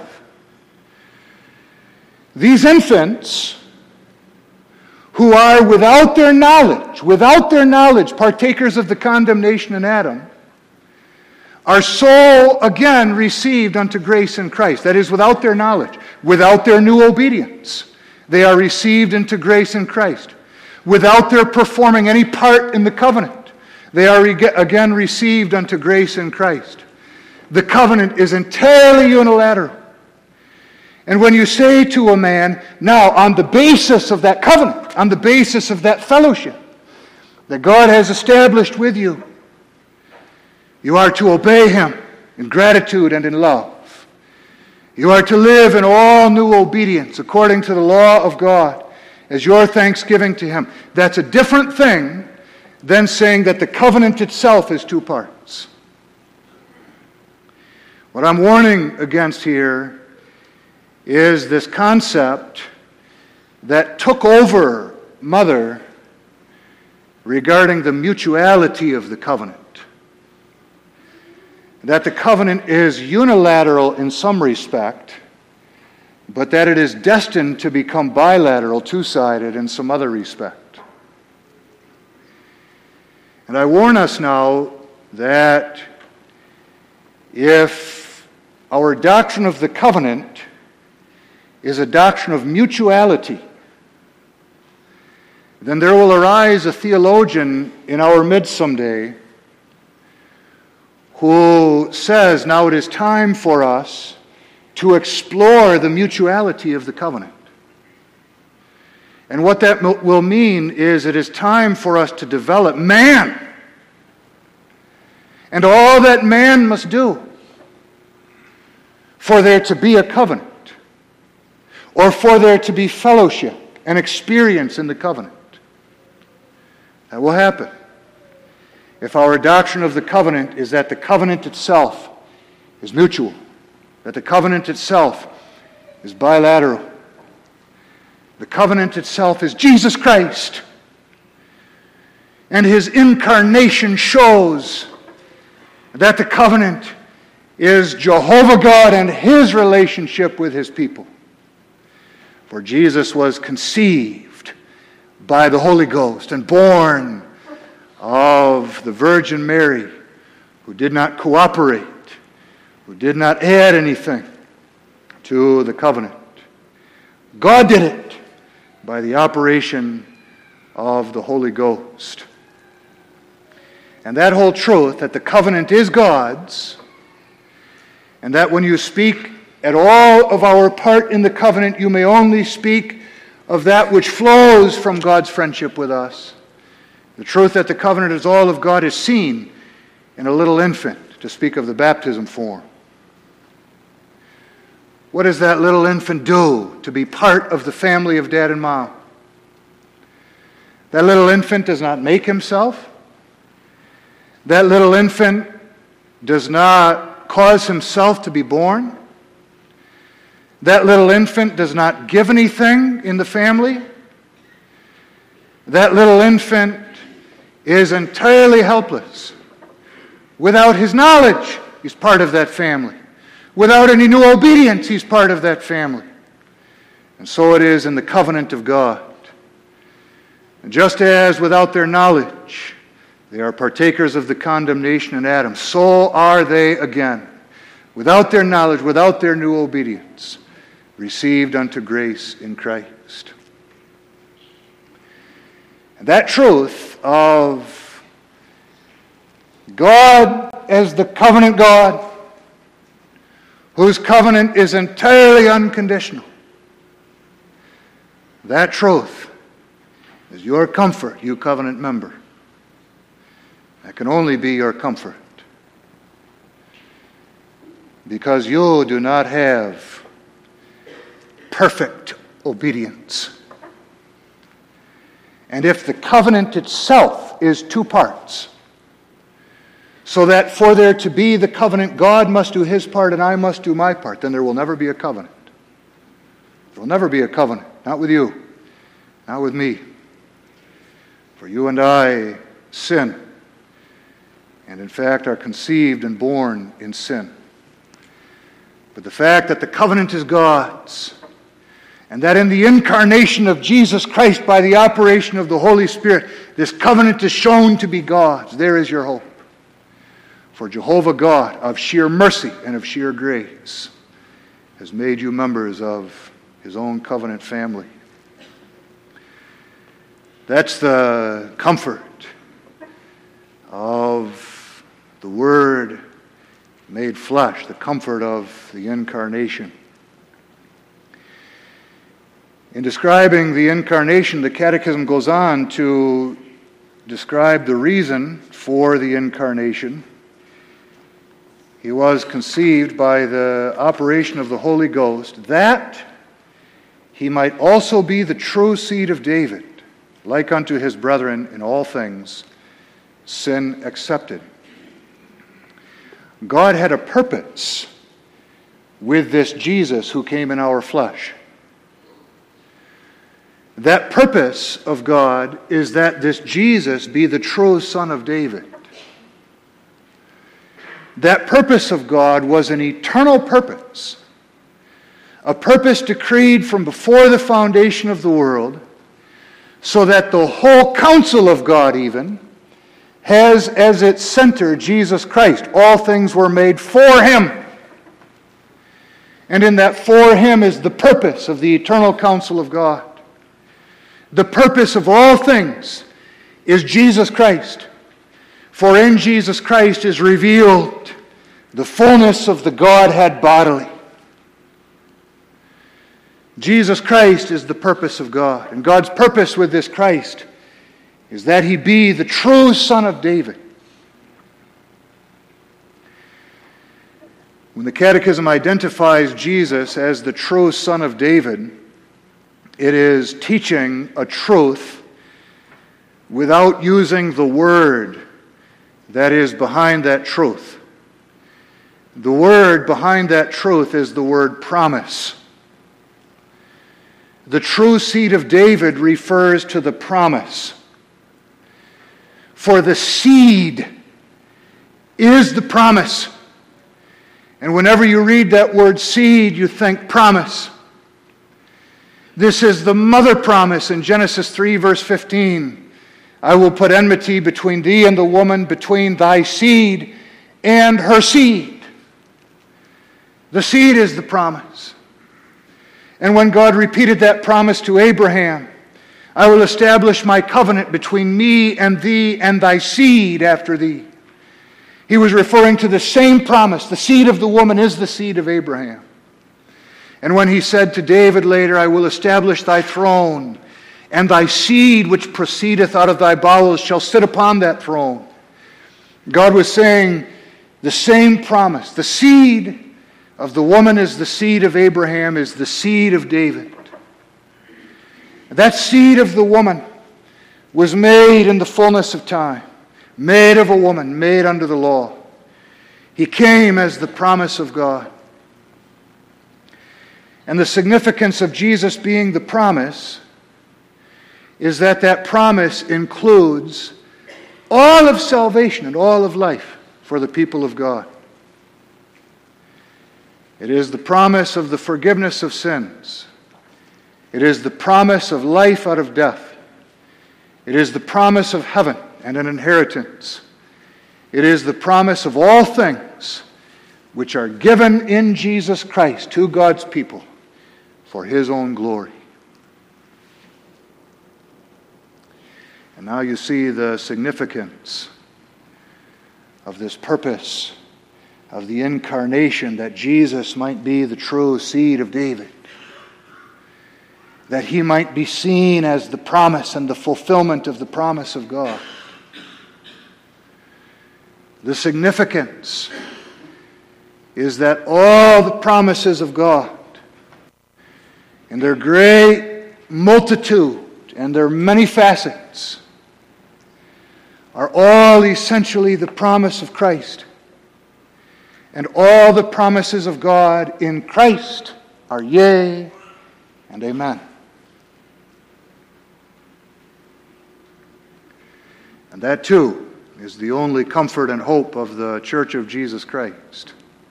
These infants who are without their knowledge, partakers of the condemnation in Adam, are so again received unto grace in Christ. That is, without their knowledge, without their new obedience, they are received into grace in Christ. Without their performing any part in the covenant, they are again received unto grace in Christ. The covenant is entirely unilateral. And when you say to a man, now on the basis of that covenant, on the basis of that fellowship that God has established with you, you are to obey Him in gratitude and in love. You are to live in all new obedience according to the law of God as your thanksgiving to Him. That's a different thing than saying that the covenant itself is two parts. What I'm warning against here is this concept that took over Mother regarding the mutuality of the covenant. That the covenant is unilateral in some respect, but that it is destined to become bilateral, two-sided in some other respect. And I warn us now that if our doctrine of the covenant is a doctrine of mutuality, then there will arise a theologian in our midst someday who says, now it is time for us to explore the mutuality of the covenant. And what that will mean is it is time for us to develop man and all that man must do for there to be a covenant, or for there to be fellowship and experience in the covenant. That will happen if our doctrine of the covenant is that the covenant itself is mutual, that the covenant itself is bilateral. The covenant itself is Jesus Christ, and His incarnation shows that the covenant is Jehovah God and His relationship with His people. For Jesus was conceived by the Holy Ghost and born of the Virgin Mary, who did not cooperate, who did not add anything to the covenant. God did it by the operation of the Holy Ghost. And that whole truth, that the covenant is God's, and that when you speak at all of our part in the covenant, you may only speak of that which flows from God's friendship with us. The truth that the covenant is all of God is seen in a little infant, to speak of the baptism form. What does that little infant do to be part of the family of Dad and Mom? That little infant does not make himself. That little infant does not cause himself to be born. That little infant does not give anything in the family. That little infant is entirely helpless. Without his knowledge, he's part of that family. Without any new obedience, he's part of that family. And so it is in the covenant of God. And just as without their knowledge, they are partakers of the condemnation in Adam, so are they again, without their knowledge, without their new obedience, received unto grace in Christ. And that truth of God as the covenant God, whose covenant is entirely unconditional, that truth is your comfort, you covenant member. That can only be your comfort. because you do not have perfect obedience. And if the covenant itself is two parts, so that for there to be the covenant, God must do his part and I must do my part, then there will never be a covenant. There will never be a covenant. Not with you. Not with me. For you and I sin. And in fact are conceived and born in sin. But the fact that the covenant is God's, and that in the incarnation of Jesus Christ by the operation of the Holy Spirit, this covenant is shown to be God's, there is your hope. For Jehovah God, of sheer mercy and of sheer grace, has made you members of his own covenant family. That's the comfort of the Word made flesh, the comfort of the incarnation. In describing the incarnation, the Catechism goes on to describe the reason for the incarnation. He was conceived by the operation of the Holy Ghost, that he might also be the true seed of David, like unto his brethren in all things, sin excepted. God had a purpose with this Jesus who came in our flesh. That purpose of God is that this Jesus be the true Son of David. That purpose of God was an eternal purpose, a purpose decreed from before the foundation of the world, so that the whole counsel of God even has as its center Jesus Christ. All things were made for him. And in that for him is the purpose of the eternal counsel of God. The purpose of all things is Jesus Christ. For in Jesus Christ is revealed the fullness of the Godhead bodily. Jesus Christ is the purpose of God. And God's purpose with this Christ is that he be the true Son of David. When the Catechism identifies Jesus as the true Son of David, it is teaching a truth without using the word that is behind that truth. The word behind that truth is the word promise. The true seed of David refers to the promise. For the seed is the promise. And whenever you read that word seed, you think promise. This is the mother promise in Genesis 3, verse 15. I will put enmity between thee and the woman, between thy seed and her seed. The seed is the promise. And when God repeated that promise to Abraham, I will establish my covenant between me and thee and thy seed after thee. He was referring to the same promise. The seed of the woman is the seed of Abraham. And when he said to David later, I will establish thy throne, and thy seed which proceedeth out of thy bowels shall sit upon that throne, God was saying the same promise. The seed of the woman is the seed of Abraham, is the seed of David. That seed of the woman was made in the fullness of time, made of a woman, made under the law. He came as the promise of God. And the significance of Jesus being the promise is that that promise includes all of salvation and all of life for the people of God. It is the promise of the forgiveness of sins. It is the promise of life out of death. It is the promise of heaven and an inheritance. It is the promise of all things which are given in Jesus Christ to God's people for his own glory. And now you see the significance of this purpose of the incarnation, that Jesus might be the true seed of David, that he might be seen as the promise and the fulfillment of the promise of God. The significance is that all the promises of God, in their great multitude and their many facets, are all essentially the promise of Christ. And all the promises of God in Christ are yea and amen. And that too is the only comfort and hope of the Church of Jesus Christ.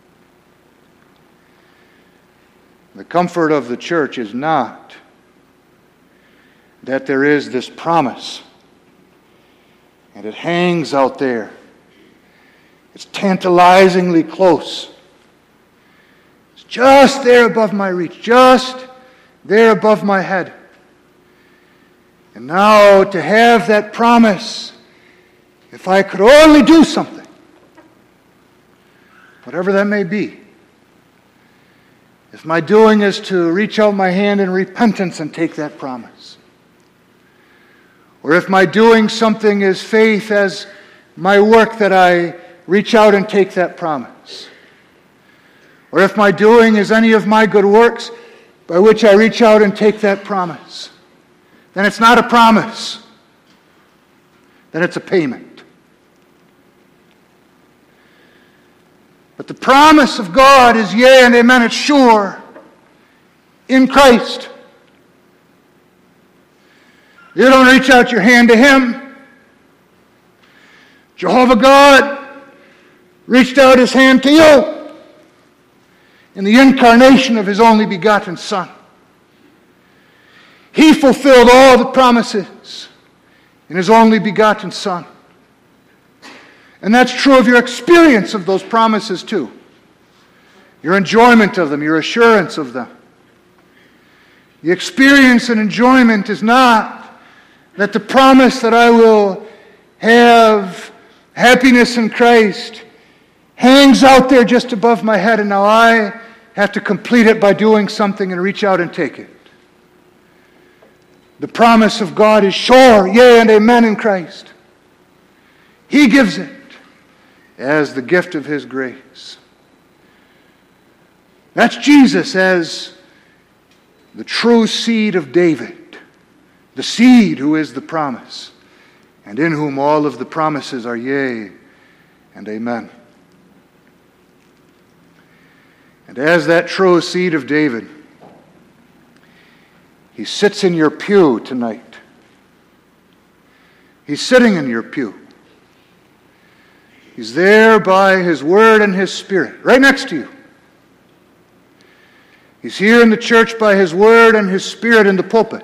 The comfort of the church is not that there is this promise and it hangs out there. It's tantalizingly close. It's just there above my reach, just there above my head. And now to have that promise, if I could only do something, whatever that may be. If my doing is to reach out my hand in repentance and take that promise. Or if my doing something is faith as my work, that I reach out and take that promise. Or if my doing is any of my good works by which I reach out and take that promise, then it's not a promise. Then it's a payment. But the promise of God is yea and amen. It's sure in Christ. You don't reach out your hand to Him. Jehovah God reached out His hand to you in the incarnation of His only begotten Son. He fulfilled all the promises in His only begotten Son. And that's true of your experience of those promises too. Your enjoyment of them, your assurance of them. The experience and enjoyment is not that the promise that I will have happiness in Christ hangs out there just above my head and now I have to complete it by doing something and reach out and take it. The promise of God is sure, yea and amen in Christ. He gives it as the gift of His grace. That's Jesus as the true seed of David, the seed who is the promise, and in whom all of the promises are yea and amen. And as that true seed of David, He sits in your pew tonight. He's sitting in your pew. He's there by His Word and His Spirit, right next to you. He's here in the church by His Word and His Spirit in the pulpit.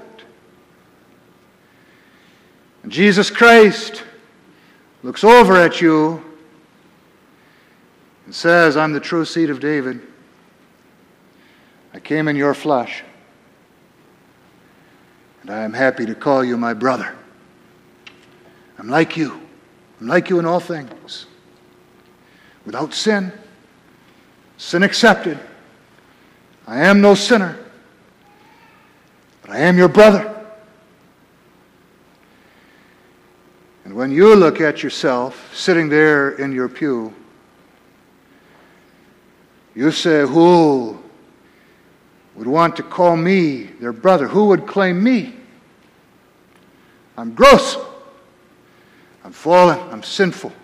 And Jesus Christ looks over at you and says, I'm the true seed of David. I came in your flesh. And I am happy to call you my brother. I'm like you. I'm like you in all things. Without sin, sin accepted. I am no sinner, but I am your brother. And when you look at yourself sitting there in your pew, you say, who would want to call me their brother? Who would claim me? I'm gross. I'm fallen. I'm sinful.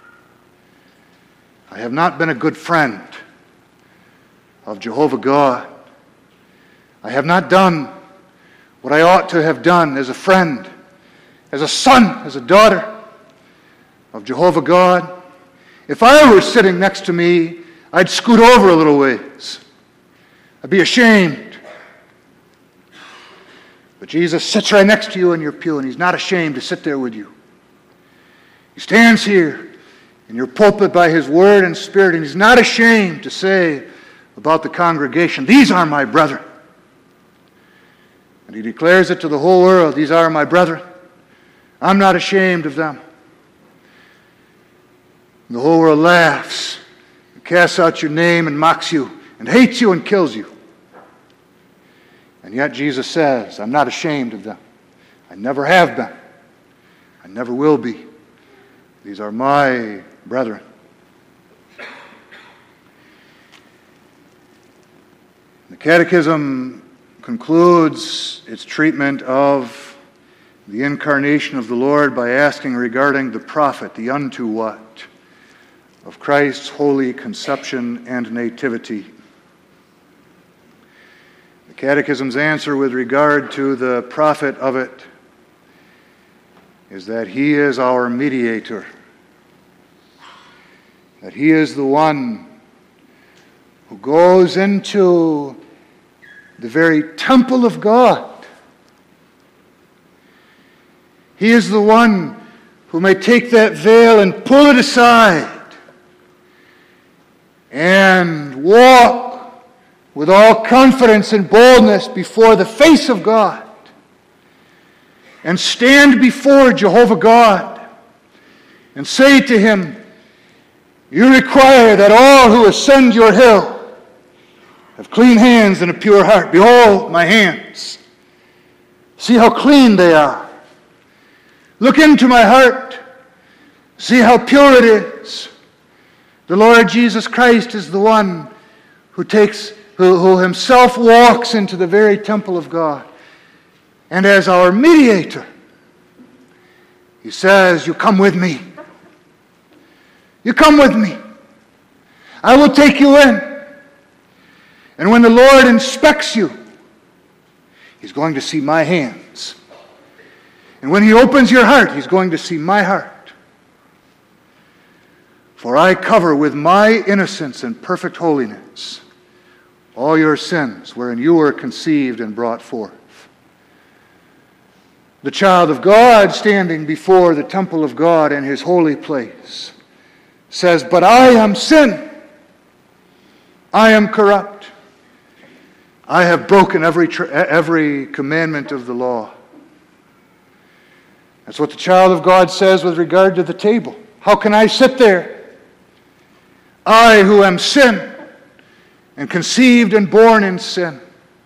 I have not been a good friend of Jehovah God. I have not done what I ought to have done as a friend, as a son, as a daughter of Jehovah God. If I were sitting next to me, I'd scoot over a little ways. I'd be ashamed. But Jesus sits right next to you in your pew, and He's not ashamed to sit there with you. He stands here in your pulpit by His Word and Spirit, and He's not ashamed to say about the congregation, these are my brethren. And He declares it to the whole world, these are my brethren. I'm not ashamed of them. And the whole world laughs, and casts out your name and mocks you, and hates you and kills you. And yet Jesus says, I'm not ashamed of them. I never have been. I never will be. These are my brethren. The Catechism concludes its treatment of the incarnation of the Lord by asking regarding the prophet, the unto what, of Christ's holy conception and nativity. The Catechism's answer with regard to the prophet of it is that he is our mediator, that he is the one who goes into the very temple of God. He is the one who may take that veil and pull it aside and walk with all confidence and boldness before the face of God and stand before Jehovah God and say to him, "You require that all who ascend your hill have clean hands and a pure heart. Behold my hands. See how clean they are. Look into my heart. See how pure it is." The Lord Jesus Christ is the one who himself walks into the very temple of God. And as our mediator, he says, "You come with me. You come with me. I will take you in." And when the Lord inspects you, he's going to see my hands. And when he opens your heart, he's going to see my heart. For I cover with my innocence and perfect holiness all your sins wherein you were conceived and brought forth. The child of God standing before the temple of God in his holy place says, "But I am sin. I am corrupt. I have broken every commandment of the law." That's what the child of God says with regard to the table. How can I sit there? I who am sin and conceived and born in sin.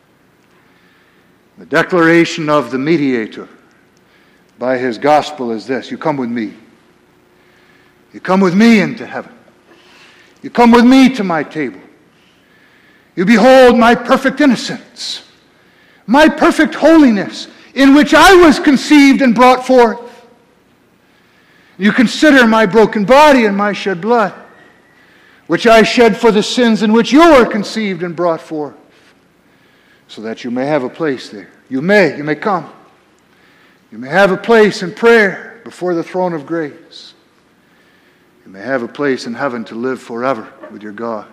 The declaration of the mediator by his gospel is this: you come with me. You come with me into heaven. You come with me to my table. You behold my perfect innocence, my perfect holiness, in which I was conceived and brought forth. You consider my broken body and my shed blood, which I shed for the sins in which you were conceived and brought forth, so that you may have a place there. You may come. You may have a place in prayer before the throne of grace. You may have a place in heaven to live forever with your God.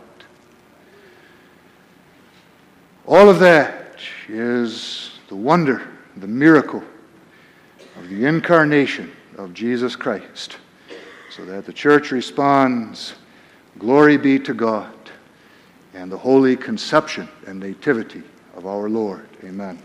All of that is the wonder, the miracle of the incarnation of Jesus Christ, so that the church responds, "Glory be to God," and the holy conception and nativity of our Lord. Amen.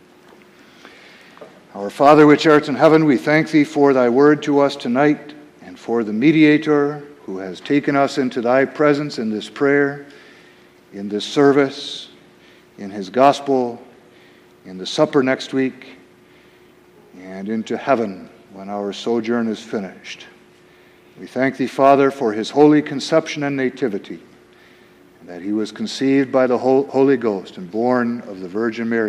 Our Father which art in heaven, we thank thee for thy word to us tonight, and for the mediator who has taken us into thy presence in this prayer, in this service, in his gospel, in the supper next week, and into heaven when our sojourn is finished. We thank thee, Father, for his holy conception and nativity, and that he was conceived by the Holy Ghost and born of the Virgin Mary.